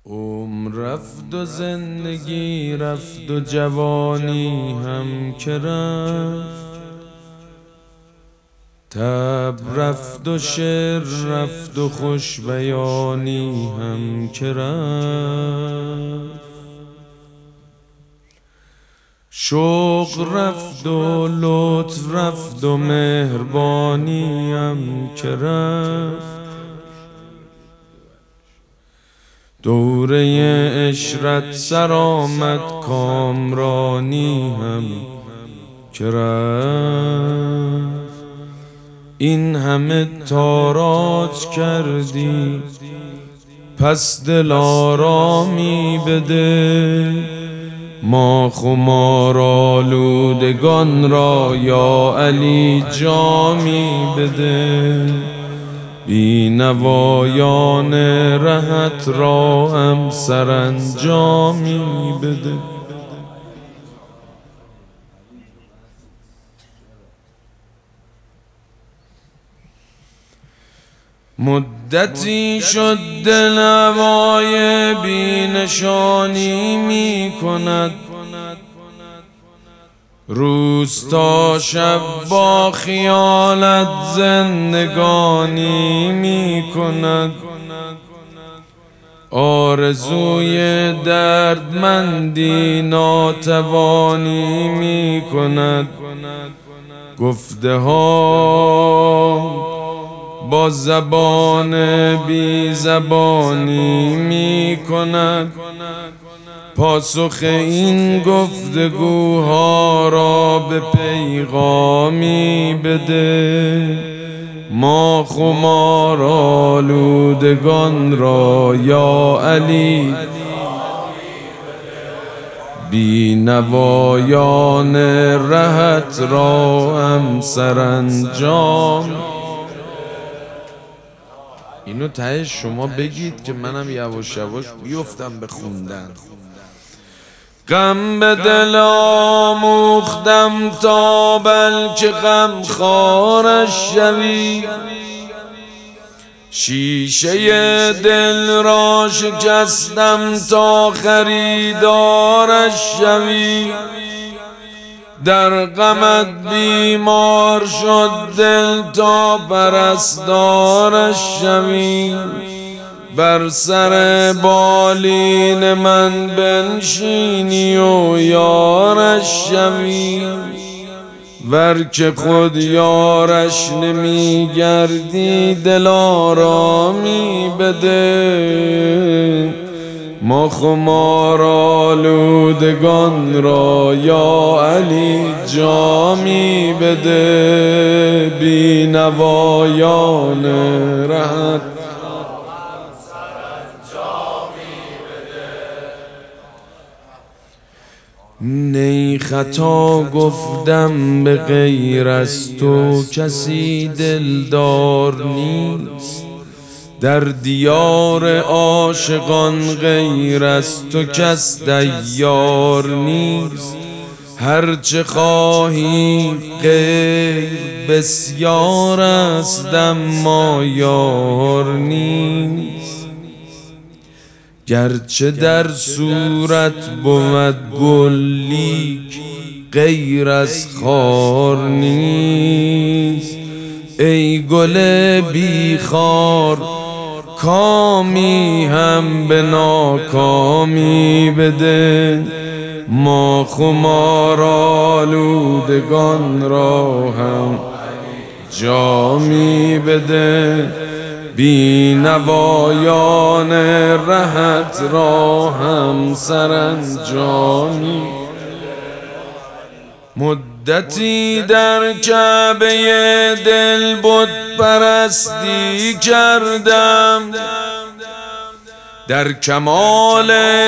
عمر رفت و زندگی رفت و جوانی هم که رفت، تب رفت و شعر رفت و خوش بیانی هم که رفت، شوق رفت و لطف رفت و مهربانی هم که رفت، دوره عشرت سر آمد کامرانی هم که رفت. این همه تاراج کردی پس دل آرامی بده، ما خمار آلودگان را یا علی جامی بده، بی نوایان رهت را هم سرانجامی بده. مدتی شد دل هوای بی نشانی می کند، روز تا شب با خیالت زندگانی می کند، آرزوی دردمندی ناتوانی می کند، گفته ها با زبان بی زبانی می کند، پاسخ این گفتگوها را به پیغامی بده، ما خمار آلودگان را یا علی بی نوایان رهت را هم سرانجام. اینو ته شما بگید که منم یواش یواش بیفتم به خوندن. غم به دل آموختم تا بلکه غم خارش شوی، شیشه دل را شکستم تا خریدارش شوی، در غمت بیمار شد دل تا پرستارش شوی، بر سر بالین من بنشینی و یارش شوی، ور که خود یارش نمی گردی دل آرامی بده، ما خمار آلودگان را یا علی جامی بده، بی نوایان رهت نی خطا گفتم به غیر از تو کسی دلدار نیست، در دیار عاشقان غیر از تو کس دیار نیست، هرچه خواهی غیر بسیار است اما یار نیست، گرچه در صورت بود گل لیک غیر از خار نیست، ای گل بی خار کامی هم به ناکامی بده، ما خمار آلودگان را هم جامی بده، بی نوایان رهت را هم سرانجامی. مدتی در کعبه دل بت پرستی کردم، در کمال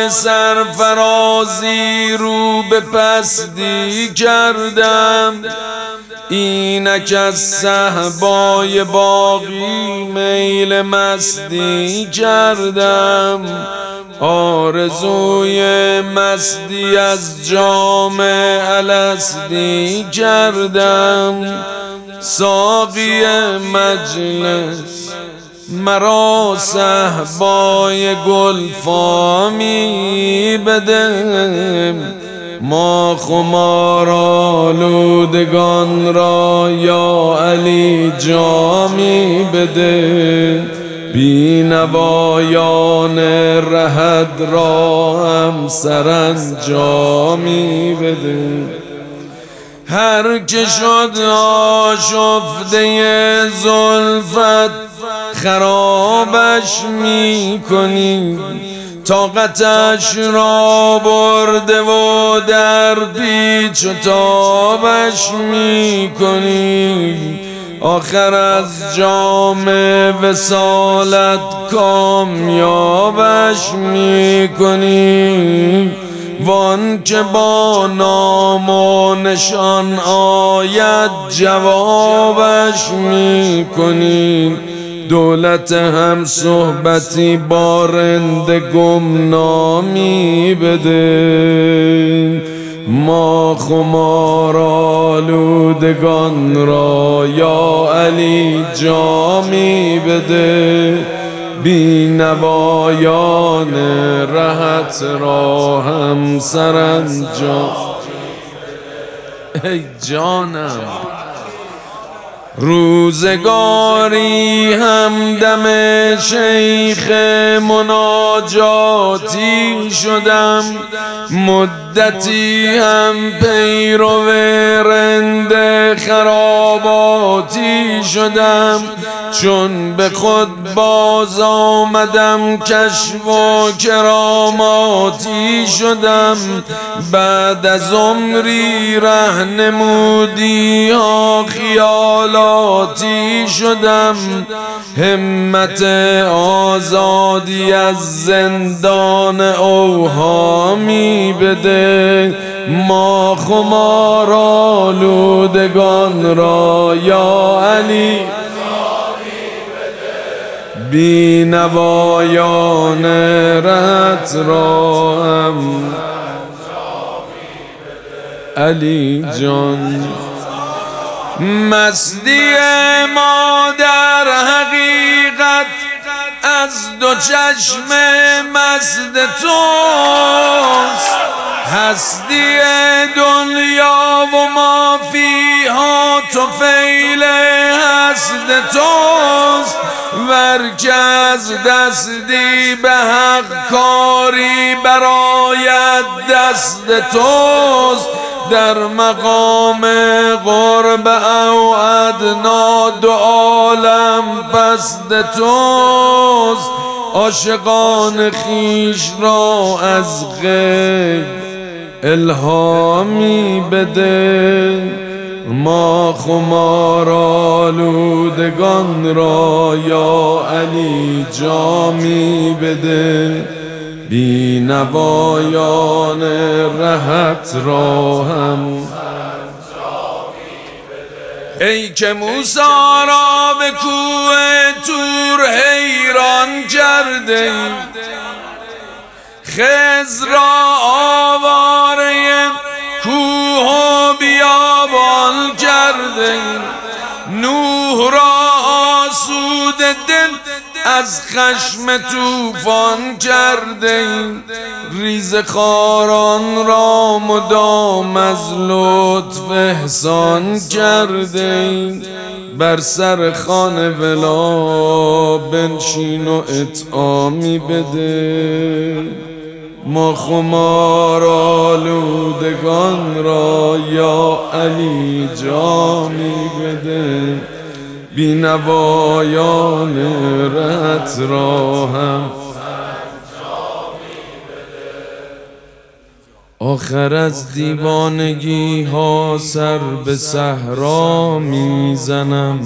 سرفرازی رو به پستی کردم، اینک از صهبای باقی میل مستی کردم، آرزوی مستی از جام الستی کردم، ساقی مجلس مرا صحبای گلفامی بده، ما خمارآلودگان را یا علی جامی بده، بینوایان رهد را هم سرانجامی بده. هر که شد آشفته زلفت خرابش می کنی، طاقتش را برده و در پیچ و تابش می کنی، آخر از جام وصالت کامیابش می کنی. وان که با نام و نشان آید جوابش می کنی، دولت هم صحبتی با رند گمنامی بده، ما خمارآلودگان را یا علی جامی بده، بینوایان رهت را هم سرانجام. ای جانم روزگاری همدم شیخ مناجاتی شدم، مدتی هم پیرو رند خراباتی شدم، چون به خود باز آمدم کشف و کراماتی شدم، بعد از عمری رهنمودی ها خیالاتی شدم، همت آزادی از زندان اوهامی بده، ما خمارآلودگان را یا علی بینوایان رهت را هم علی جان. مستی ما در حقیقت از دو چشم مست توست، هستی دنیا و ما فیها طفیل حسد توست، ورکه از دستی به حق کاری برایت دست توست، در مقام قرب او ادنا دو عالم پست توست، عاشقان خویش را از غیب الهامی بده، ما خمارآلودگان را یا علی جامی بده، بینوایان رهت را هم. ای که موسی را به کوه طور حیران کرده، خضر را آواره کوه و بیابان کرده، نوح را آسود دل از خشم طوفان کرده، ریزخواران را مدام از لطف احسان کرده، بر سر خوان ولا بنشین و اطعامی بده، ما خمارآلودگان را یا علی جامی بده، بینوایان رهت را هم. آخر از دیوانگی ها سر به صحرا میزنم،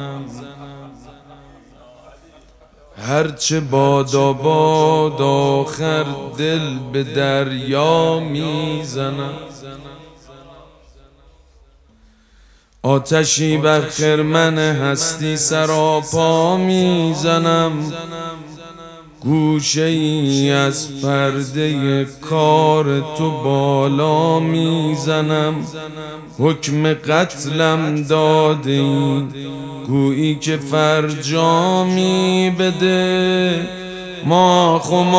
هرچه باداباد آخر دل به دریا میزنم، آتشی بر خرمن هستی سراپا میزنم، گوشه ای از پرده کار تو بالا میزنم، حکم قتلم داده ای گویی که فرجامی بده. ما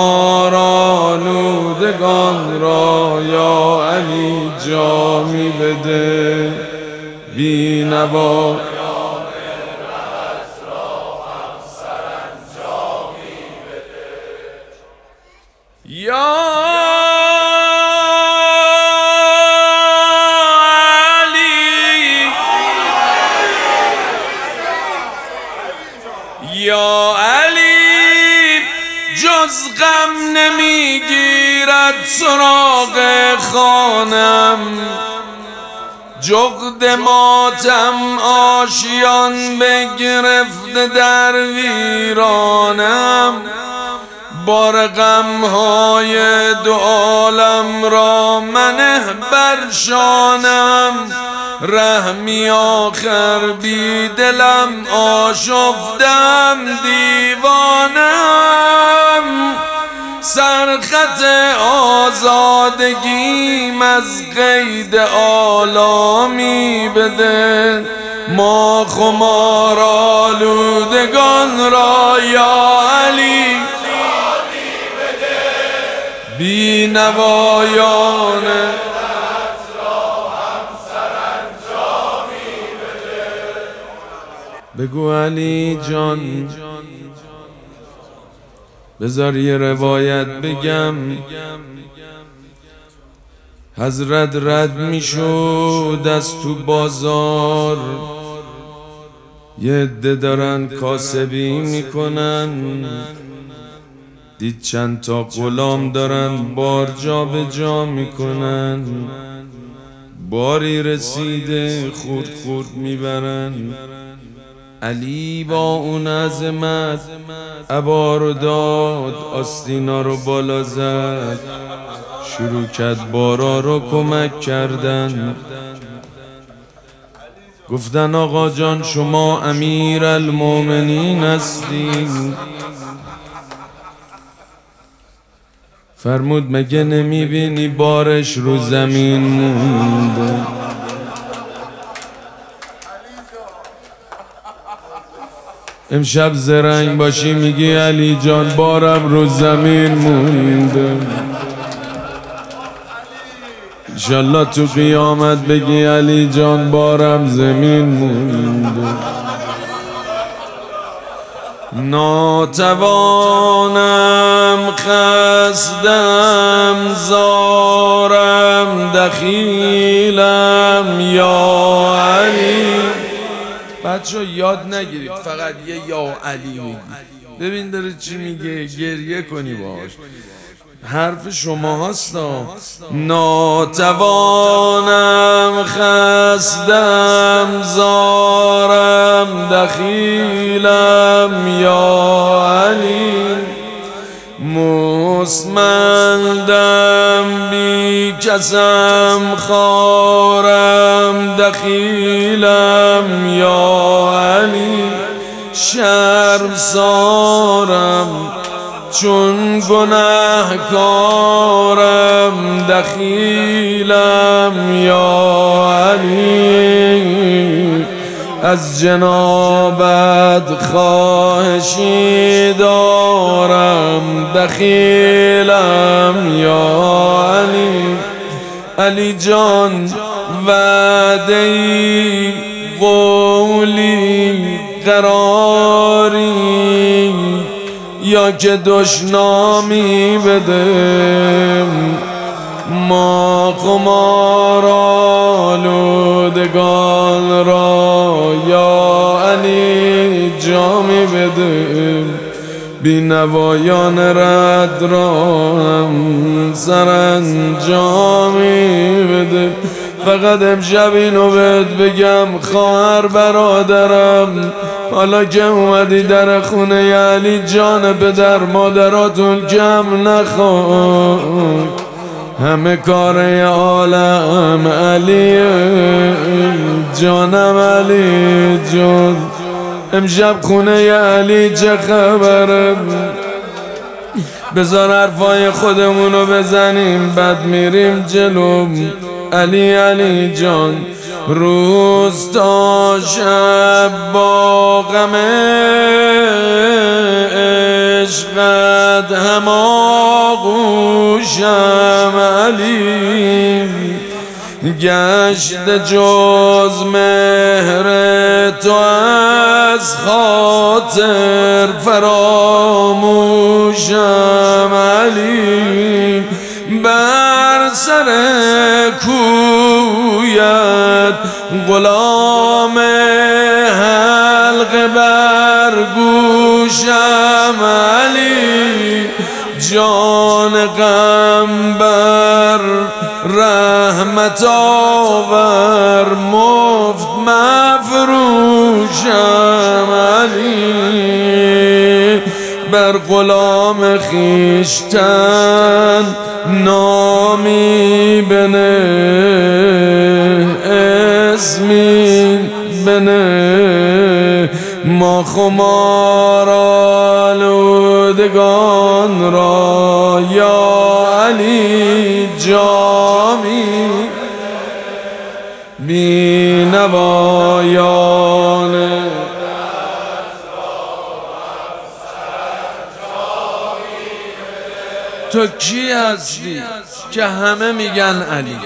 خمارآلودگان را یا علی جامی بده. بی نوا یا علی یا علی، جز غم نمیگیرد سراغ خانم، جغد ماتم آشیان بگرفته در ویرانم. بار غمهای دو عالم را منه بر شانم، رحمی آخر بی دلم آشفتم دیوانم. سرخط آزادگیم از قید آلامی بده. ما خمارآلودگان را یا علی بی نوایانه بگو علی جان. بذار یه روایت بگم، حضرت رد میشد از تو بازار، یه عده دارن کاسبی میکنن، دید چند تا غلام دارن بار جا به جا میکنن. باری رسیده خورد خورد میبرن. علی با اون عظمت عبا رو داد، آستینا رو بالا زد، شروع کرد بارا رو کمک کردن. گفتن آقا جان شما امیر المومنین هستین. فرمود مگه نمیبینی بارش رو زمین مونده؟ امشب زرنگ باشی میگی علی جان بارم رو زمین مونده. انشالله تو قیامت بگی علی جان بارم زمین مونده. ناتوانم خستم زارم دخیلم یا علی. بچه یاد نگیرید فقط یه یا علی میگی، ببین داره چی میگه، گریه کنی باش. حرف شما هستا. ناتوانم خستم زارم دخیلم یا علی، مستمندم بی کسم خارم دخیلم یا علی، شرمسارم چون گناهکارم دخیلم یا علی، از جنابت خواهشی دارم دخیلم یا علی. علی جان وعده‌ای قولی قراری یا که دشنامی بده. ما خمارآلودگان را یا علی جامی بده. بی نوایان رد را هم سرانجامی بده. فقط امشب اینو بهت بگم خواهر برادرم، حالا که اومدی در خونه علی جان پدر مادراتون جمع نخواد، همه کار عالم علی جانم علی جان. امشب خونه علی چه خبره؟ بذار حرفای خودمونو بزنیم بعد میریم جلو. علی علی جان روز تا شب با غم عشقت هماغوشم علی، گشت جز مهر تو از خاطر فراموشم علی، بر سر کویت غلام حلقه بر گوشم علی، جان غم بر رحمت آور مفت مفروشم علی، بر غلام خویشتن نامی بنه اسمی بنه، ما خمار آلودگان را یا علی جامی، بی نوایان تو کی هستی که همه میگن علی؟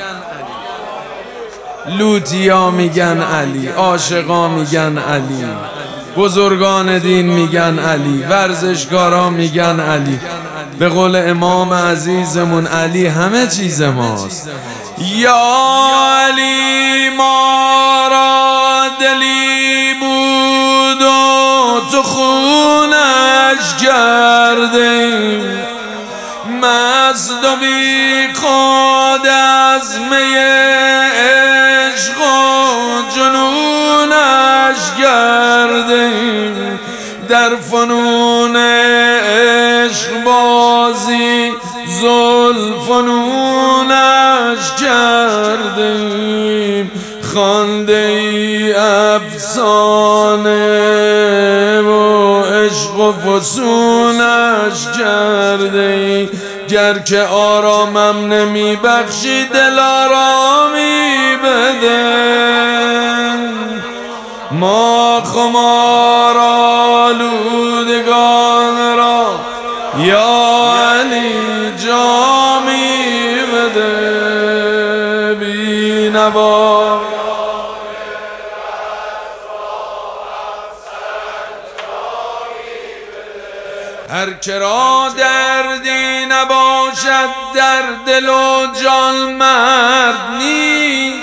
لوتیا میگن علی، عاشقا میگن علی، بزرگان دین میگن علی، ورزشکارا میگن علی. به قول امام عزیزمون علی همه چیز ماست. یا علی ما را دلی بود و تو خونش کردیم، مست و بی خود از می عشق و جنونش کردیم، در فنون عشق بازی زلفنونش کردیم، خوانده ای افسانه و عشق و فسونش کرده، گر که آرامم نمی بخشی دل آرامی بده، ما خمار آلودگان را یا علی جامی بده، بی نوا هر کرا دردی نباشد در دل و جان مرد نیست،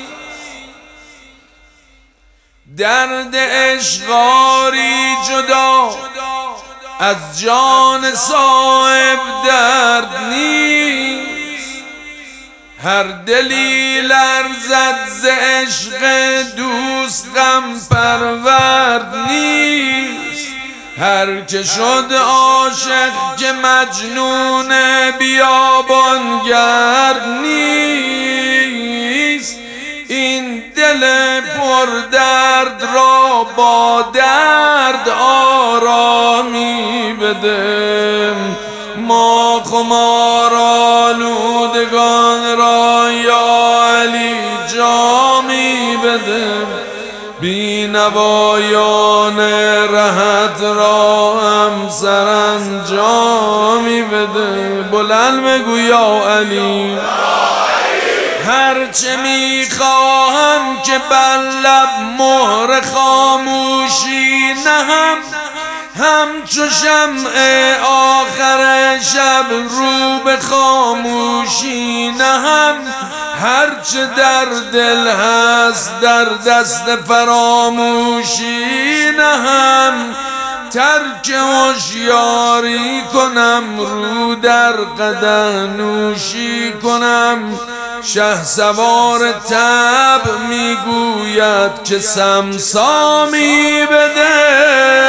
درد عشقاری جدا از جان صاحب درد نیست، هر دلی لرزد ز عشق دوست غم پرورد نیست، هر که شد عاشق که مجنون بیابانگرد نیست، این دل پر درد را با درد آرامی بده، ما خمار آلودگان را یا علی جامی بده، بی نوایان رهت را هم سرانجامی بده، بلند بگو یا علی. هرچه میخواهم که بر لب مهر خاموشی نهم، همچو شمع آخر شب رو به خاموشی نهم، هرچه در دل هست در دست فراموشی نهم، ترک هوشیاری کنم رو در قدح نوشی کنم، شهسوار طبع میگوید که سمسامی بده،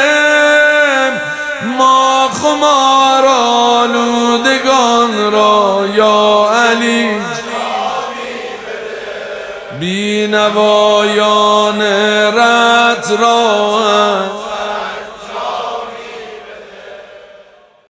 ما خمار آلودگان را یا علی بی نوایان رت را